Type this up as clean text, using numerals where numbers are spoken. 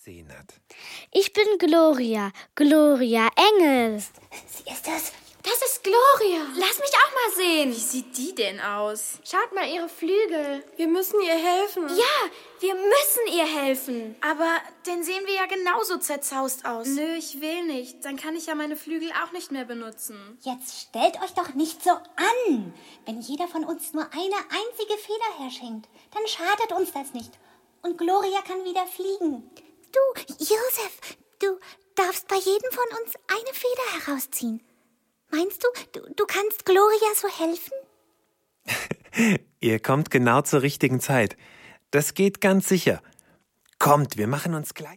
gesehen hat. Ich bin Gloria, Gloria Engel. Sie ist es. Das ist Gloria. Lass mich auch mal sehen. Wie sieht die denn aus? Schaut mal ihre Flügel. Wir müssen ihr helfen. Ja, wir müssen ihr helfen. Aber dann sehen wir ja genauso zerzaust aus. Nö, ich will nicht. Dann kann ich ja meine Flügel auch nicht mehr benutzen. Jetzt stellt euch doch nicht so an. Wenn jeder von uns nur eine einzige Feder herschenkt, dann schadet uns das nicht. Und Gloria kann wieder fliegen. Du, Josef, du darfst bei jedem von uns eine Feder herausziehen. Meinst du kannst Gloria so helfen? Ihr kommt genau zur richtigen Zeit. Das geht ganz sicher. Kommt, wir machen uns gleich...